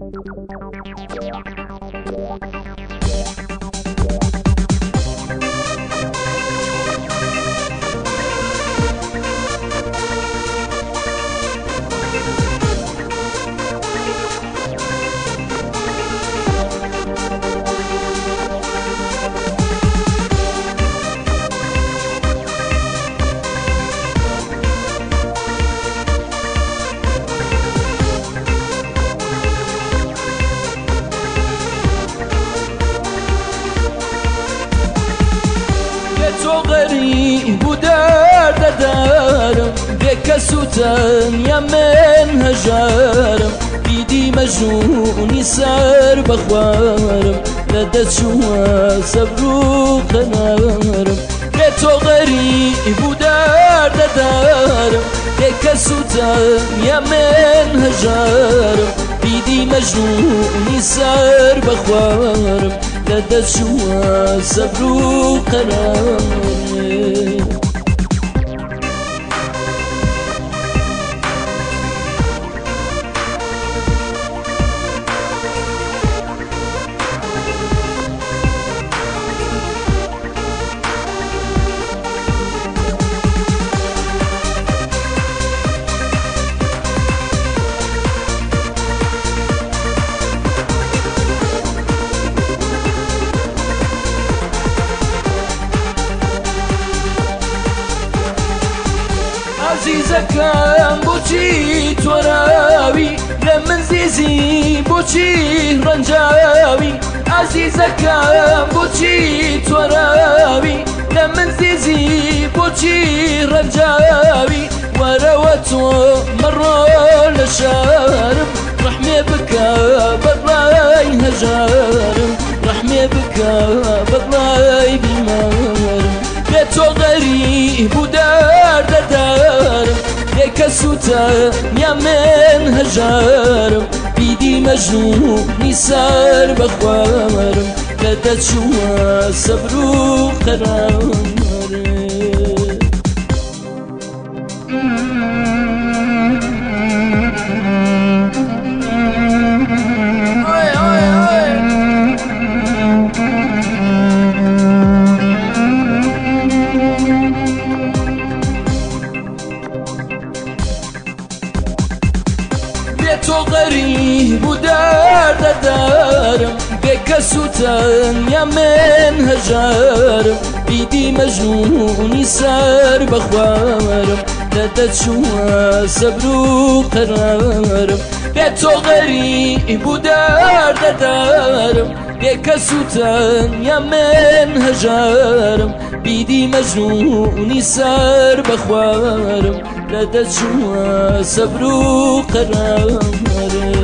غريب ودار دارم بكس وتانيا من هجارم بيدي مجنوني سار بخوارم لدت شوا صبرو قنارم بيتو غريب ودار دارم بكس وتانيا من هجارم بيدي مجنوني سار بخوارم لدت شوا صبرو قراري عزيزكم بوشي توراوي لمن زيزي بوشي رنجاوي عزيزكم بوشي توراوي لمن زيزي بوشي رنجاوي وروتو مرة لشارم رحمي بكا بطلاي هجارم رحمي بكا بطلاي بمارم بيتو غريب ودار دارم كسوتا يا من هجارم بيدي مجنوني سار بخوارم لدت شوا صبرو قرارم بيتو غريب ودار دارم بكس وتانيا من هجارم بيدي مجنوني سار بخوارم لدت شوا صبرو قرارم بيتو غريب ودار دارم بكس وتانيا من هجارم بيدي مجنوني سار بخوارم لدت شوا صبرو قرارم